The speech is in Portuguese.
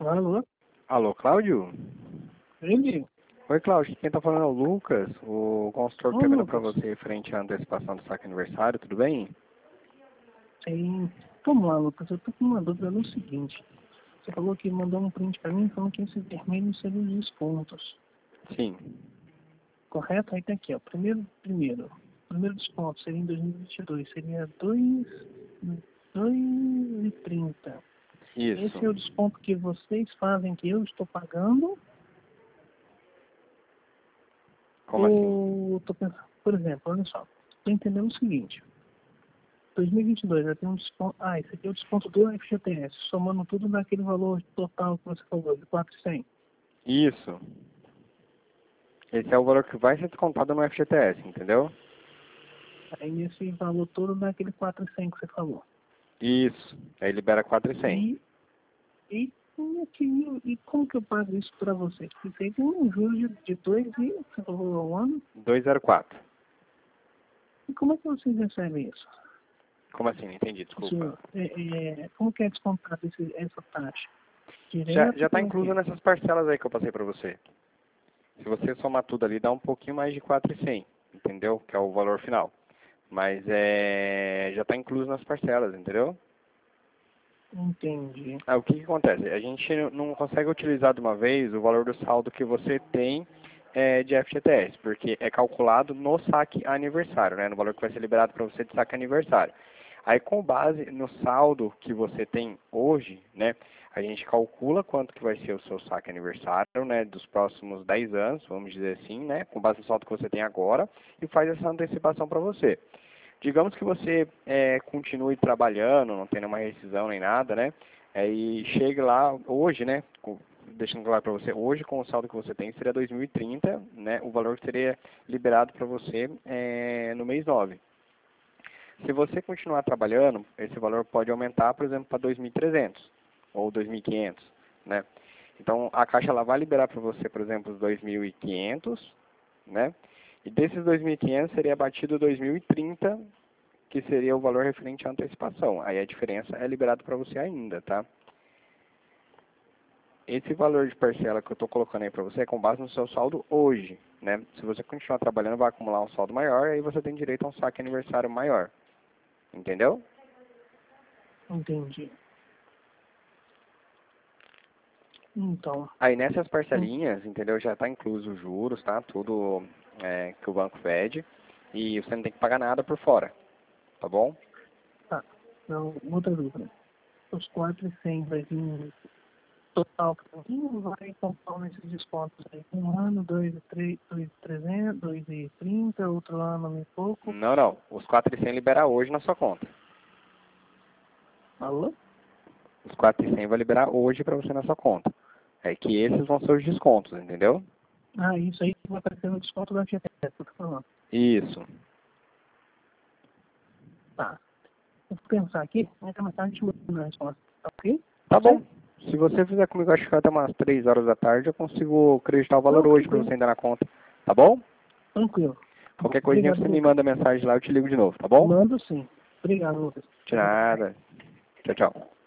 Alô? Alô, Cláudio? Ele? Oi, Cláudio. Quem tá falando é o Lucas, o consultor que Ô, tá vendo pra Lucas. você frente à antecipação do saque aniversário, tudo bem? Sim. Vamos lá, Lucas. Eu tô com uma dúvida no seguinte. Você falou que mandou um print pra mim falando que esse vermelho seria os descontos. Sim. Correto? Aí tá aqui, ó. Primeiro desconto seria em 2022. Seria 2,30. Isso. Esse é o desconto que vocês fazem, que eu estou pagando? Como assim? Ou tô pensando, por exemplo, olha só. Tô entendendo o seguinte. 2022 vai ter um desconto. Ah, esse aqui é o desconto do FGTS, somando tudo naquele valor total que você falou, de 400. Isso. Esse é o valor que vai ser descontado no FGTS, entendeu? Aí nesse valor todo dá aquele 400 que você falou. Isso. Aí libera 400. E, e como que eu pago isso para você? Porque aí tem um juros de 2 e você falou ao ano. 204. E como é que vocês recebem isso? Como assim? Não entendi, desculpa. Como que é descontado essa taxa? Já Direto tá pelo incluso quê? nessas parcelas aí que eu passei pra você. Se você somar tudo ali, dá um pouquinho mais de 400, entendeu? Que é o valor final. Mas já está incluso nas parcelas, entendeu? Entendi. O que acontece? A gente não consegue utilizar de uma vez o valor do saldo que você tem de FGTS, porque é calculado no saque aniversário, né? No valor que vai ser liberado para você de saque aniversário. Aí, com base no saldo que você tem hoje, né? A gente calcula quanto que vai ser o seu saque aniversário, né? Dos próximos 10 anos, vamos dizer assim, né? Com base no saldo que você tem agora, e faz essa antecipação para você. Digamos que você continue trabalhando, não tem nenhuma rescisão nem nada, né? E chegue lá hoje, né? Deixando claro para você, hoje com o saldo que você tem seria 2030, né? O valor que seria liberado para você no mês 9. Se você continuar trabalhando, esse valor pode aumentar, por exemplo, para 2.300 ou 2.500, né? Então, a Caixa ela vai liberar para você, por exemplo, os 2.500, né? E desses 2.500 seria abatido 2030, que seria o valor referente à antecipação. Aí a diferença é liberado para você ainda, tá? Esse valor de parcela que eu estou colocando aí para você é com base no seu saldo hoje, né? Se você continuar trabalhando, vai acumular um saldo maior, aí você tem direito a um saque aniversário maior. Entendeu? Entendi. Então. Aí nessas parcelinhas, entendeu? Já está incluso os juros, tá? Tudo que o banco pede. E você não tem que pagar nada por fora, tá bom? Tá. Então, outra dúvida. Os 400 vai vir total para mim ou vai conforme esses descontos aí? Um ano, 2,300, 2,30, outro ano, e pouco. Não, não. Os 400 liberar hoje na sua conta. Alô? Os 400 vai liberar hoje para você na sua conta. É que esses vão ser os descontos, entendeu? Ah, isso aí vai aparecer no desconto da FGTS, que eu tô falando. Isso. Tá. Vou pensar aqui, até mais tarde a gente muda a resposta. Tá ok? Tá Pode ser? bom. Se você fizer comigo, acho que até umas 3 horas da tarde, eu consigo acreditar o valor Não, hoje para tranquilo. você ainda na conta. Tá bom? Tranquilo. Tá bom. Qualquer coisinha Obrigado, você me Lucas. manda mensagem lá, eu te ligo de novo, tá bom? Mando sim. Obrigado, Lucas. De nada. Tchau, tchau.